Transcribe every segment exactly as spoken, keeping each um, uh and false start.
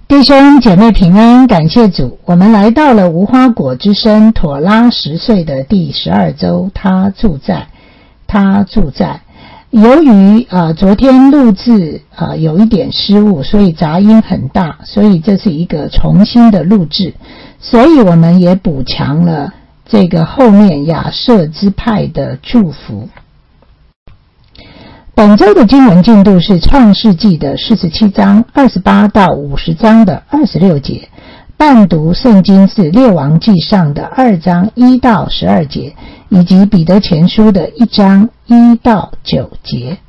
弟兄姐妹平安，感谢主，我们来到了无花果之声妥拉十岁的第十二周，他住在他住在由于呃昨天录制呃有一点失误，所以杂音很大，所以这是一个重新的录制，所以我们也补强了这个后面亚瑟支派的祝福。本周的经文进度是创世纪的四十七章二十八到五十章的二十六节，伴读圣经是列王纪上的二章一到十二节，以及彼得前书的一章一到九节。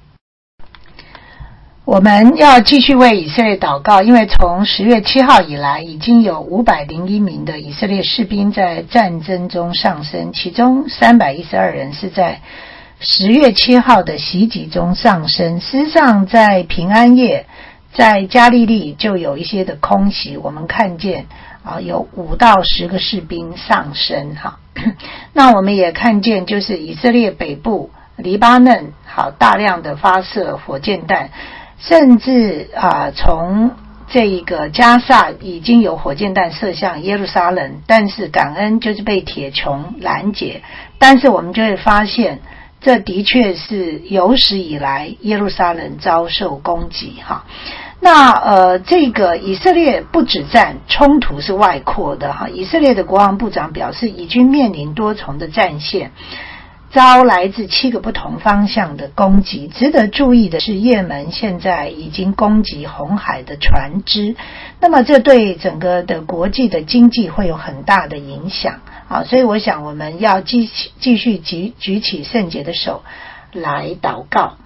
我们要继续为以色列祷告，因为从十月七号以来，已经有五百零一名的以色列士兵在战争中丧生，其中三百一十二人是在十月七号的袭击中丧生。事实上在平安夜，在加利利就有一些的空袭，我们看见啊有五到十个士兵丧生哈。那我们也看见就是以色列北部黎巴嫩好大量的发射火箭弹，甚至啊从这一个加萨已经有火箭弹射向耶路撒冷，但是感恩就是被铁穹拦截。但是我们就会发现这的确是有史以来耶路撒冷遭受攻击哈。那呃，这个以色列不止战，冲突是外扩的哈。以色列的国防部长表示，以军面临多重的战线，遭来自七个不同方向的攻击。值得注意的是，也门现在已经攻击红海的船只，那么这对整个的国际的经济会有很大的影响啊。所以我想我们要继继续举举起圣洁的手来祷告。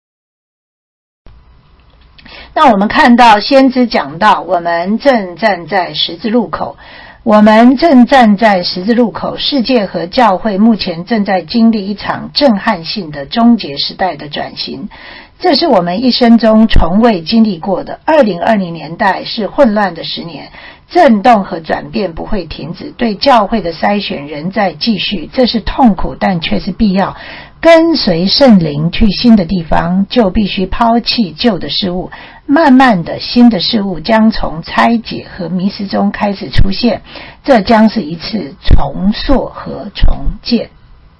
那我们看到先知讲到，我们正站在十字路口，我们正站在十字路口，世界和教会目前正在经历一场震撼性的终结时代的转型，这是我们一生中从未经历过的。二零二零年代是混乱的十年，震动和转变不会停止，对教会的筛选仍在继续，这是痛苦但却是必要。跟随圣灵去新的地方，就必须抛弃旧的事物，慢慢的新的事物将从拆解和迷失中开始出现，这将是一次重塑和重建。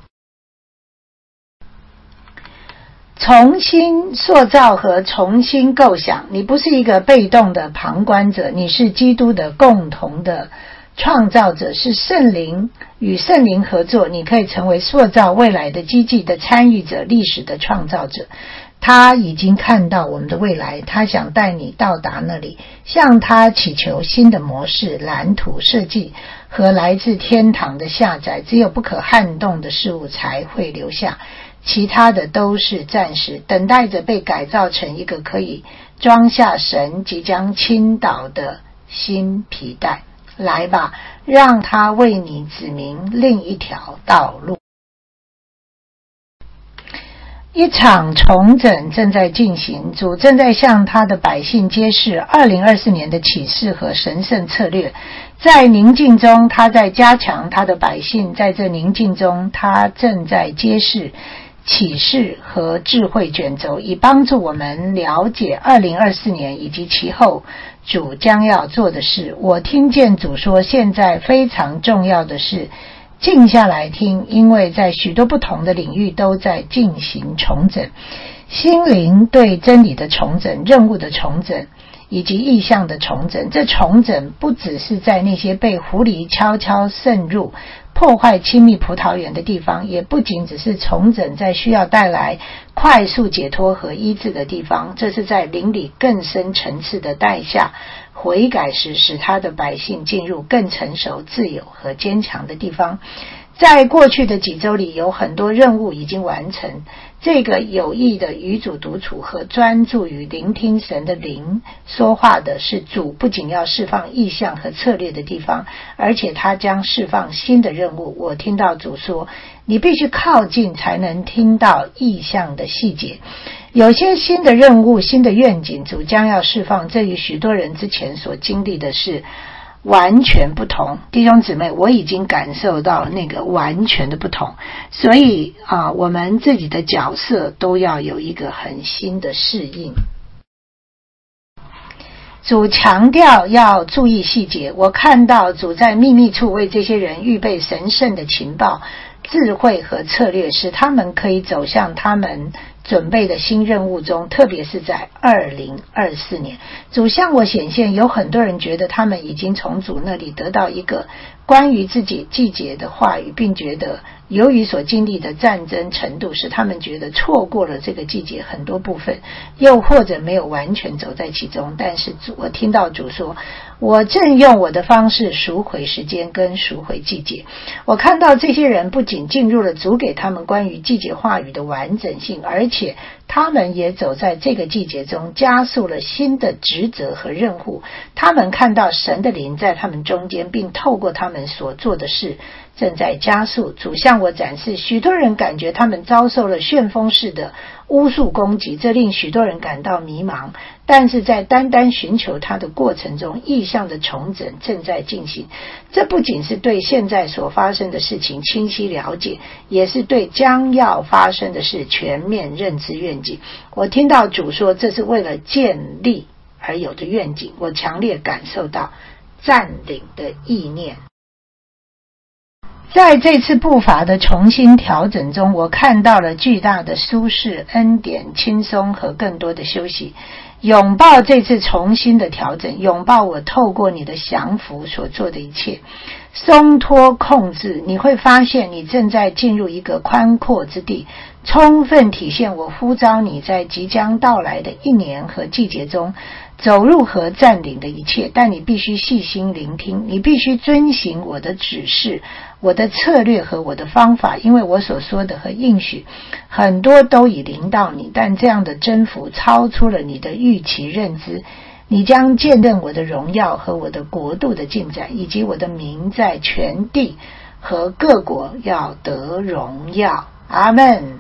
重新塑造和重新构想，你不是一个被动的旁观者，你是基督的共同的创造者，是圣灵与圣灵合作，你可以成为塑造未来的积极的参与者，历史的创造者。他已经看到我们的未来，他想带你到达那里，向他祈求新的模式、蓝图设计和来自天堂的下载。只有不可撼动的事物才会留下，其他的都是暂时，等待着被改造成一个可以装下神即将倾倒的新皮带。来吧，让他为你指明另一条道路。一场重整正在进行，主正在向他的百姓揭示二零二四年的启示和神圣策略。在宁静中，他在加强他的百姓，在这宁静中，他正在揭示启示和智慧卷轴，以帮助我们了解二零二四年以及其后主将要做的事。我听见主说，现在非常重要的是静下来听，因为在许多不同的领域都在进行重整，心灵对真理的重整，任务的重整以及意向的重整。这重整不只是在那些被狐狸悄悄渗入破坏亲密葡萄园的地方，也不仅只是重整在需要带来快速解脱和医治的地方，这是在灵里更深层次的带下悔改时，使他的百姓进入更成熟、自由和坚强的地方。在过去的几周里，有很多任务已经完成。这个有意的与主独处和专注于聆听神的灵说话的是主不仅要释放意向和策略的地方，而且他将释放新的任务。我听到主说，你必须靠近才能听到意向的细节。有些新的任务、新的愿景，主将要释放，这与许多人之前所经历的是完全不同。弟兄姊妹，我已经感受到那个完全的不同，所以啊，我们自己的角色都要有一个很新的适应。 主强调要注意细节，我看到主在秘密处为这些人预备神圣的情报、智慧和策略，使他们可以走向他们准备的新任务中，特别是在二零二四年。主向我显现，有很多人觉得他们已经从主那里得到一个关于自己季节的话语，并觉得由于所经历的战争程度，使他们觉得错过了这个季节很多部分，又或者没有完全走在其中。但是主，我听到主说，我正用我的方式赎回时间跟赎回季节。我看到这些人不仅进入了主给他们关于季节话语的完整性，而且他们也走在这个季节中，加速了新的职责和任务。他们看到神的灵在他们中间，并透过他们所做的事正在加速。主向我展示，许多人感觉他们遭受了旋风式的巫术攻击，这令许多人感到迷茫。但是在单单寻求他的过程中，意象的重整正在进行。这不仅是对现在所发生的事情清晰了解，也是对将要发生的事全面认知愿景。我听到主说，这是为了建立而有的愿景。我强烈感受到占领的意念。在这次步伐的重新调整中，我看到了巨大的舒适、恩典、轻松和更多的休息。拥抱这次重新的调整，拥抱我透过你的降服所做的一切，松脱控制。你会发现你正在进入一个宽阔之地，充分体现我呼召你在即将到来的一年和季节中走入和占领的一切。但你必须细心聆听，你必须遵行我的指示、我的策略和我的方法，因为我所说的和应许很多都已临到你，但这样的征服超出了你的预期认知。你将见证我的荣耀和我的国度的进展，以及我的名在全地和各国要得荣耀。阿们。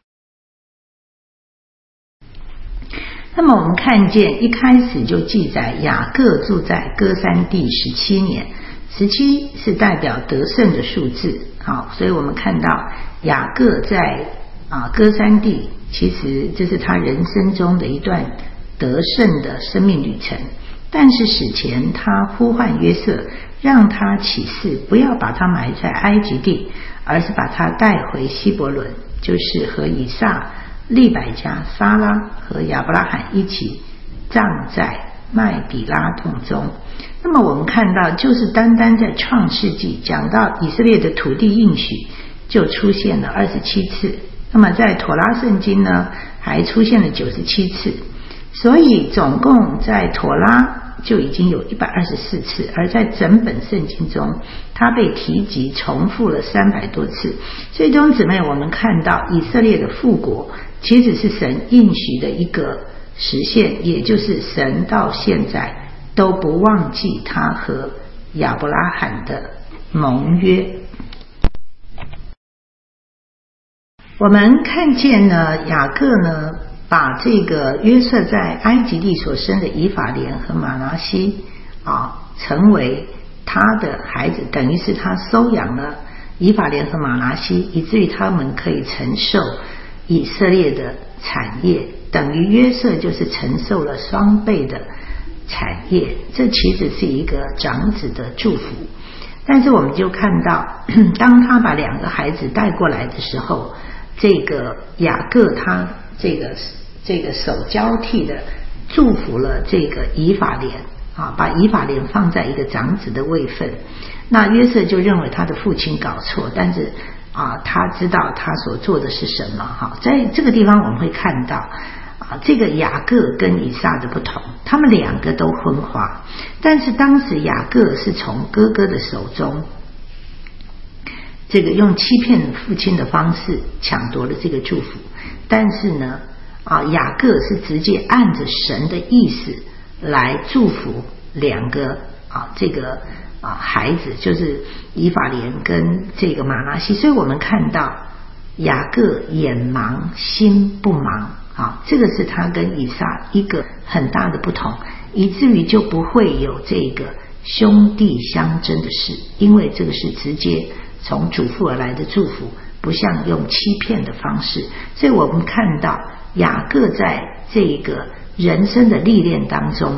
那么我们看见一开始就记载雅各住在歌珊地十七年，十七是代表得胜的数字。好，所以我们看到雅各在啊歌珊地，其实这是他人生中的一段得胜的生命旅程。但是史前他呼唤约瑟，让他起誓不要把他埋在埃及地，而是把他带回希伯伦，就是和以撒、利百加、撒拉和亚伯拉罕一起葬在麦比拉洞中。那么我们看到，就是单单在创世纪讲到以色列的土地应许就出现了二十七次，那么在妥拉圣经呢还出现了九十七次，所以总共在妥拉就已经有一百二十四次，而在整本圣经中它被提及重复了三百多次。所以弟兄姊妹，我们看到以色列的复国其实是神应许的一个实现，也就是神到现在都不忘记他和亚伯拉罕的盟约。我们看见呢，雅各呢把这个约瑟在埃及地所生的以法莲和马拿西啊，成为他的孩子，等于是他收养了以法莲和马拿西，以至于他们可以承受以色列的产业，等于约瑟就是承受了双倍的产业。这其实是一个长子的祝福。但是我们就看到，当他把两个孩子带过来的时候，这个雅各他这个这个手交替的祝福了这个以法莲啊，把以法莲放在一个长子的位分。那约瑟就认为他的父亲搞错，但是啊，他知道他所做的是什么。好，在这个地方我们会看到啊，这个雅各跟以撒的不同，他们两个都昏花，但是当时雅各是从哥哥的手中这个用欺骗父亲的方式抢夺了这个祝福，但是呢啊，雅各是直接按着神的意思来祝福两个啊这个啊孩子，就是以法莲跟这个马拿西。所以我们看到雅各眼盲心不盲啊，这个是他跟以撒一个很大的不同，以至于就不会有这个兄弟相争的事，因为这个是直接从主父而来的祝福，不像用欺骗的方式。所以我们看到雅各在这个人生的历练当中呢，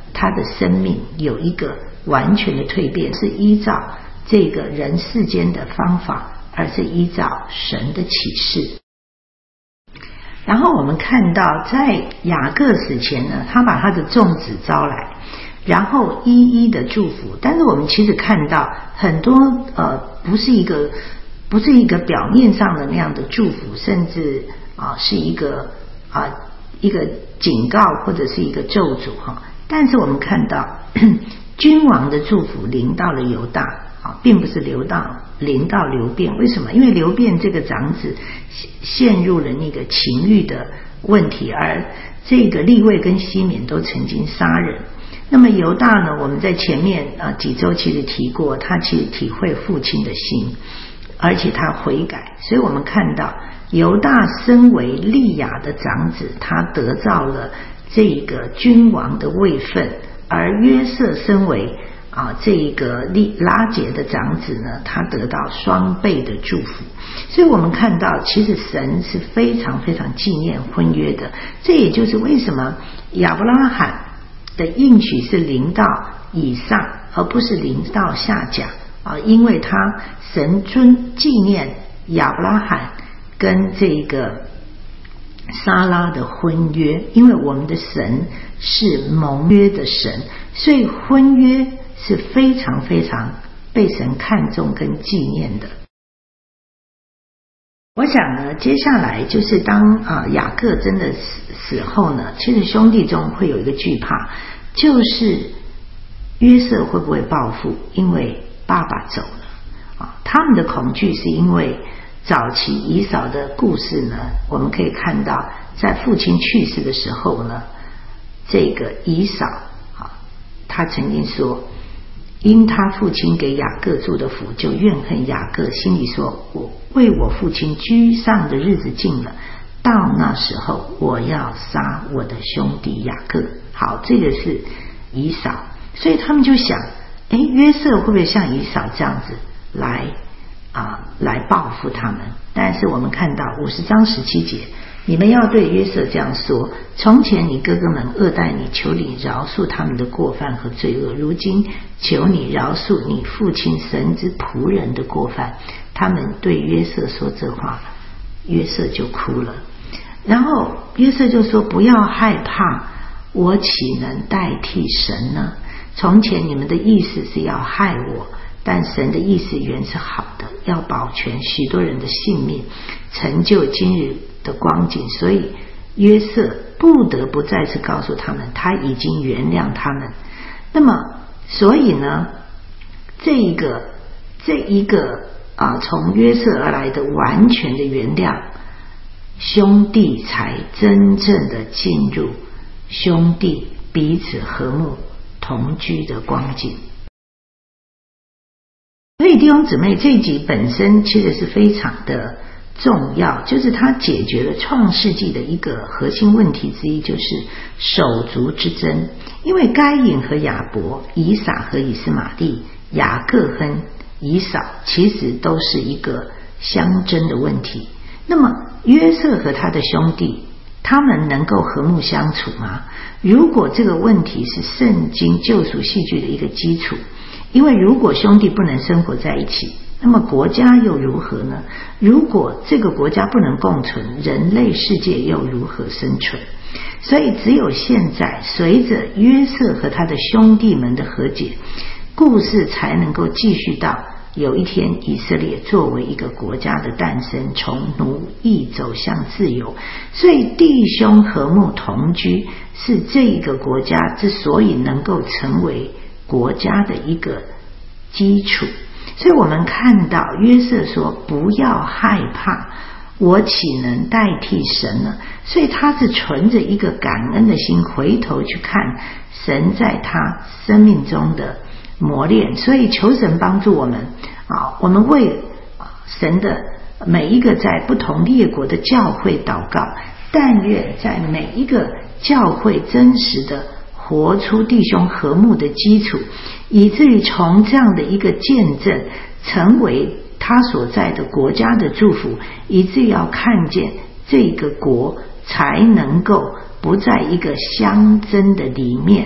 他的生命有一个完全的蜕变，是依照这个人世间的方法，而是依照神的启示。然后我们看到在雅各死前呢，他把他的众子招来，然后一一的祝福。但是我们其实看到很多呃不是一个不是一个表面上的那样的祝福，甚至啊、呃、是一个啊、呃、一个警告或者是一个咒诅哈。但是我们看到君王的祝福临到了犹大啊，并不是流到临到流便。为什么？因为流便这个长子陷入了那个情欲的问题，而这个利未跟西缅都曾经杀人。那么犹大呢，我们在前面啊几周其实提过，他其实体会父亲的心，而且他悔改。所以我们看到犹大身为利亚的长子，他得到了这个君王的位分，而约瑟身为啊，这个拉结的长子呢，他得到双倍的祝福。所以我们看到其实神是非常非常纪念婚约的。这也就是为什么亚伯拉罕的应许是临到以撒，而不是临到夏甲啊，因为他神尊纪念亚伯拉罕跟这个撒拉的婚约，因为我们的神是盟约的神，所以婚约是非常非常被神看重跟纪念的。我想呢，接下来就是当啊、呃、雅各真的死死后呢，其实兄弟中会有一个惧怕，就是约瑟会不会报复，因为爸爸走了啊。他们的恐惧是因为早期以扫的故事呢，我们可以看到在父亲去世的时候呢，这个以扫啊，他曾经说，因他父亲给雅各祝的福，就怨恨雅各，心里说，我为我父亲居上的日子近了，到那时候我要杀我的兄弟雅各。好，这个是以扫，所以他们就想，诶，约瑟会不会像以扫这样子来啊来报复他们？但是我们看到五十章十七节，你们要对约瑟这样说，从前你哥哥们恶待你，求你饶恕他们的过犯和罪恶，如今求你饶恕你父亲神之仆人的过犯。他们对约瑟说这话，约瑟就哭了。然后约瑟就说，不要害怕，我岂能代替神呢？从前你们的意思是要害我，但神的意思原是好的，要保全许多人的性命，成就今日的光景。所以约瑟不得不再次告诉他们，他已经原谅他们。那么所以呢，这一个这一个啊，从约瑟而来的完全的原谅，兄弟才真正的进入兄弟彼此和睦同居的光景。所以弟兄姊妹，这一集本身其实是非常的重要，就是它解决了创世纪的一个核心问题之一，就是手足之争。因为该隐和亚伯，以撒和以斯玛利，雅各和以扫，其实都是一个相争的问题。那么约瑟和他的兄弟，他们能够和睦相处吗？如果这个问题是圣经救赎戏剧的一个基础，因为如果兄弟不能生活在一起，那么国家又如何呢？如果这个国家不能共存，人类世界又如何生存？所以只有现在随着约瑟和他的兄弟们的和解，故事才能够继续到有一天以色列作为一个国家的诞生，从奴役走向自由。所以弟兄和睦同居是这个国家之所以能够成为国家的一个基础。所以我们看到约瑟说，不要害怕，我岂能代替神呢？所以他是存着一个感恩的心，回头去看神在他生命中的磨练。所以求神帮助我们啊，我们为神的每一个在不同列国的教会祷告，但愿在每一个教会真实的活出弟兄和睦的基础，以至于从这样的一个见证成为他所在的国家的祝福，以至于要看见这个国才能够不在一个相争的里面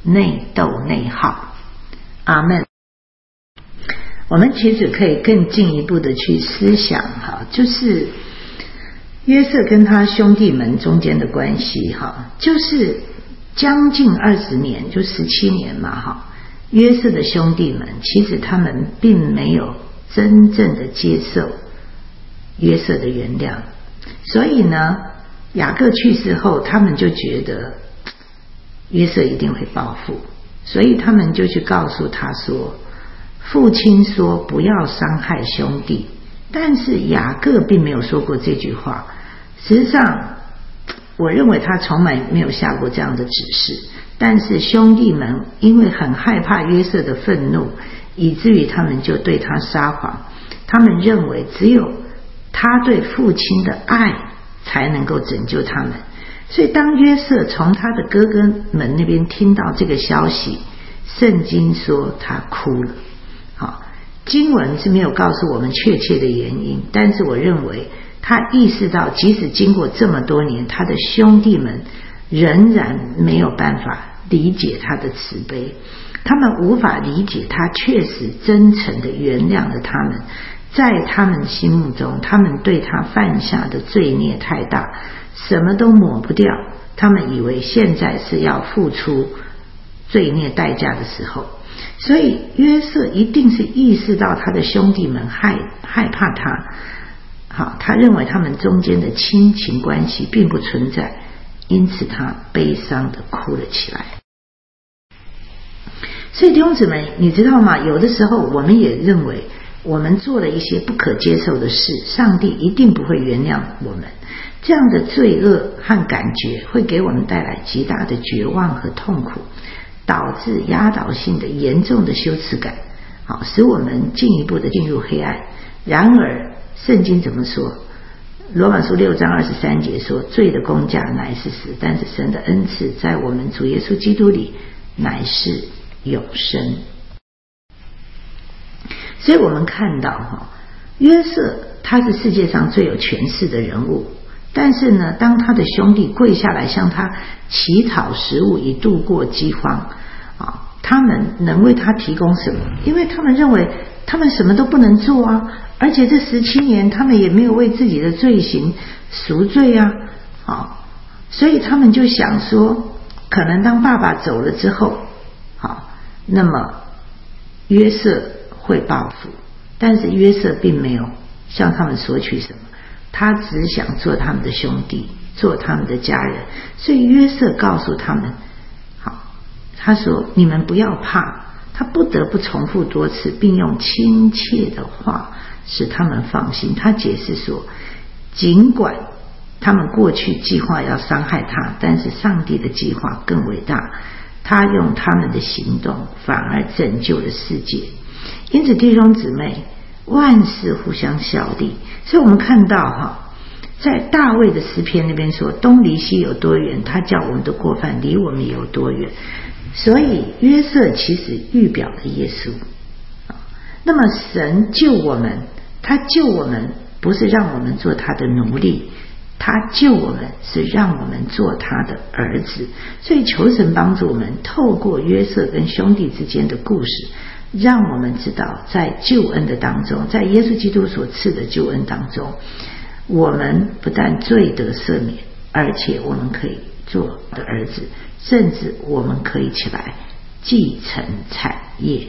内斗内耗。阿们。我们其实可以更进一步的去思想哈，就是约瑟跟他兄弟们中间的关系哈，就是将近二十年，就十七年嘛哈。约瑟的兄弟们其实他们并没有真正的接受约瑟的原谅，所以呢，雅各去世后，他们就觉得约瑟一定会报复，所以他们就去告诉他说，父亲说不要伤害兄弟，但是雅各并没有说过这句话。实际上我认为他从来没有下过这样的指示，但是兄弟们因为很害怕约瑟的愤怒，以至于他们就对他撒谎。他们认为只有他对父亲的爱才能够拯救他们，所以当约瑟从他的哥哥们那边听到这个消息，圣经说他哭了。好，经文是没有告诉我们确切的原因，但是我认为他意识到即使经过这么多年，他的兄弟们仍然没有办法理解他的慈悲，他们无法理解他确实真诚的原谅了他们，在他们心目中，他们对他犯下的罪孽太大，什么都抹不掉，他们以为现在是要付出罪孽代价的时候。所以约瑟一定是意识到他的兄弟们害害怕他，好，他认为他们中间的亲情关系并不存在，因此他悲伤的哭了起来。所以弟兄姊妹，你知道吗？有的时候我们也认为我们做了一些不可接受的事，上帝一定不会原谅我们。这样的罪恶和感觉会给我们带来极大的绝望和痛苦，导致压倒性的严重的羞耻感，好，使我们进一步的进入黑暗。然而圣经怎么说？罗马书六章二十三节说，罪的工价乃是死，但是神的恩赐在我们主耶稣基督里乃是永生。所以我们看到哈，约瑟他是世界上最有权势的人物，但是呢，当他的兄弟跪下来向他乞讨食物以度过饥荒啊，他们能为他提供什么？因为他们认为他们什么都不能做啊，而且这十七年他们也没有为自己的罪行赎罪啊，啊，所以他们就想说，可能当爸爸走了之后，好，那么约瑟会报复，但是约瑟并没有向他们索取什么，他只想做他们的兄弟，做他们的家人。所以约瑟告诉他们，好，他说你们不要怕，他不得不重复多次，并用亲切的话使他们放心。他解释说，尽管他们过去计划要伤害他，但是上帝的计划更伟大，他用他们的行动反而拯救了世界。因此弟兄姊妹，万事互相效力。所以我们看到哈，在大卫的诗篇那边说，东离西有多远，他叫我们的过犯离我们有多远。所以约瑟其实预表了耶稣。那么神救我们，他救我们不是让我们做他的奴隶，他救我们是让我们做他的儿子。所以求神帮助我们，透过约瑟跟兄弟之间的故事，让我们知道在救恩的当中，在耶稣基督所赐的救恩当中，我们不但罪得赦免，而且我们可以做的儿子，甚至我们可以起来继承产业。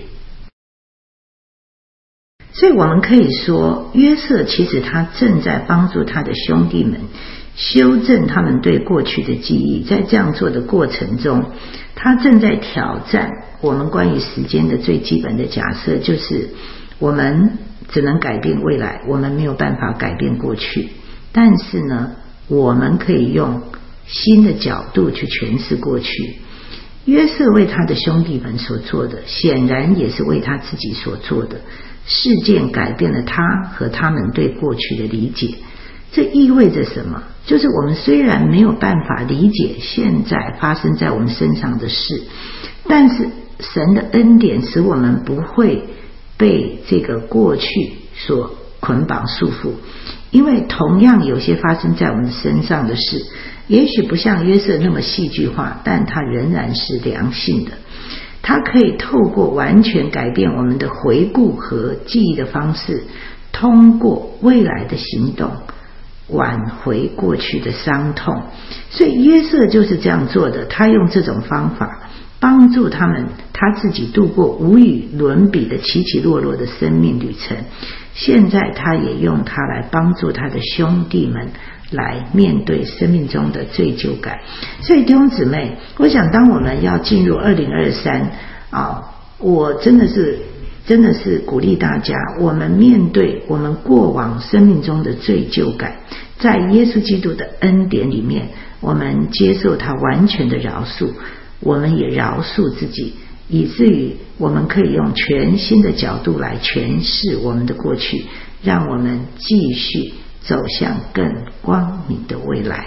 所以我们可以说，约瑟其实他正在帮助他的兄弟们修正他们对过去的记忆。在这样做的过程中，他正在挑战我们关于时间的最基本的假设，就是我们只能改变未来，我们没有办法改变过去。但是呢，我们可以用新的角度去诠释过去。约瑟为他的兄弟们所做的，显然也是为他自己所做的。事件改变了他和他们对过去的理解。这意味着什么？就是我们虽然没有办法理解现在发生在我们身上的事，但是神的恩典使我们不会被这个过去所捆绑束缚。因为同样有些发生在我们身上的事， 也许不像约瑟那么戏剧化，但它仍然是良性的。它可以透过完全改变我们的回顾和记忆的方式，通过未来的行动挽回过去的伤痛。所以约瑟就是这样做的，他用这种方法帮助他们他自己度过无与伦比的起起落落的生命旅程。现在他也用它来帮助他的兄弟们来面对生命中的罪疚感。所以弟兄姊妹，我想当我们要进入二零二三啊，我真的是真的是鼓励大家，我们面对我们过往生命中的罪疚感，在耶稣基督的恩典里面，我们接受他完全的饶恕，我们也饶恕自己，以至于我们可以用全新的角度来诠释我们的过去，让我们继续走向更光明的未来。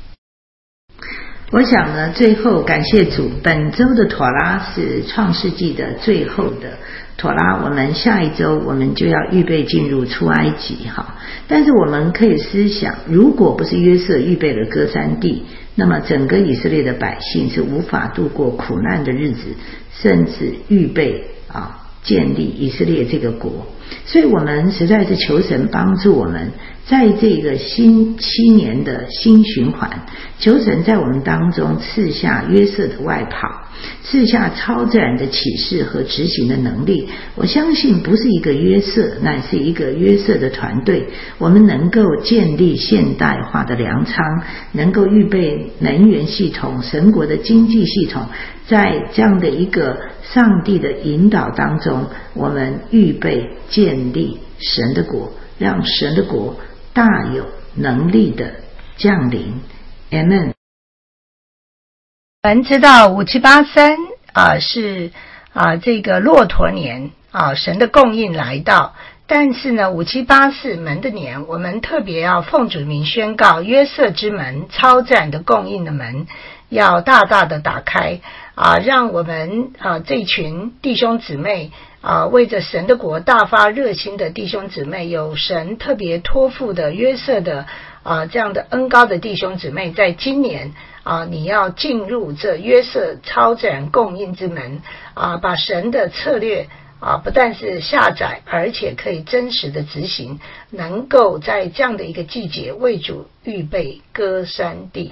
我想呢，最后感谢主，本周的妥拉是创世纪的最后的妥拉，我们下一周我们就要预备进入出埃及哈。但是我们可以思想，如果不是约瑟预备了歌珊地，那么整个以色列的百姓是无法度过苦难的日子，甚至预备啊建立以色列这个国。所以我们实在是求神帮助我们，在这个新七年的新循环，求神在我们当中赐下约瑟的外袍，赐下超自然的启示和执行的能力。我相信不是一个约瑟，乃是一个约瑟的团队，我们能够建立现代化的粮仓，能够预备能源系统，神国的经济系统，在这样的一个上帝的引导当中，我们预备建立神的国，让神的国大有能力的降临。 Amen。 我们知道五七八三啊是啊这个骆驼年啊，神的供应来到。但是呢，五七八四门的年，我们特别要奉主名宣告，约瑟之门，超自然的供应的门，要大大的打开啊，让我们啊这群弟兄姊妹啊，为着神的国大发热心的弟兄姊妹，有神特别托付的约瑟的啊这样的恩膏的弟兄姊妹，在今年啊，你要进入这约瑟超自然供应之门啊，把神的策略啊，不但是下载，而且可以真实的执行，能够在这样的一个季节为主预备歌珊地。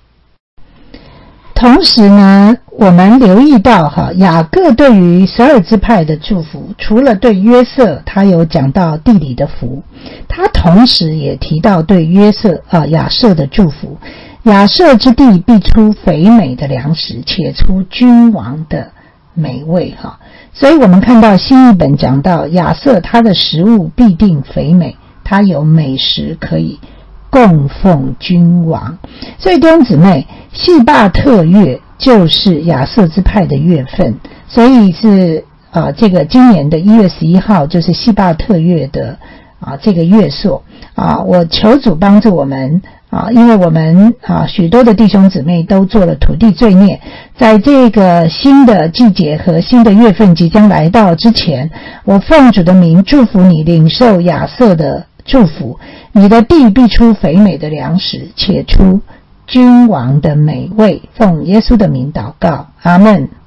同时呢，我们留意到哈，雅各对于十二支派的祝福，除了对约瑟他有讲到地里的福，他同时也提到对约瑟啊亚设的祝福。亚设之地必出肥美的粮食，且出君王的美味哈。所以我们看到新译本讲到亚设他的食物必定肥美，他有美食可以供奉君王。所以弟兄姊妹，细巴特月就是亚设支派的月份，所以是啊这个今年的一月十一号就是细巴特月的啊这个月朔啊。我求主帮助我们啊，因为我们啊许多的弟兄姊妹都做了土地罪孽，在这个新的季节和新的月份即将来到之前，我奉主的名祝福你领受亚设的祝福，你的地必出肥美的粮食，且出君王的美味。奉耶稣的名祷告，阿们。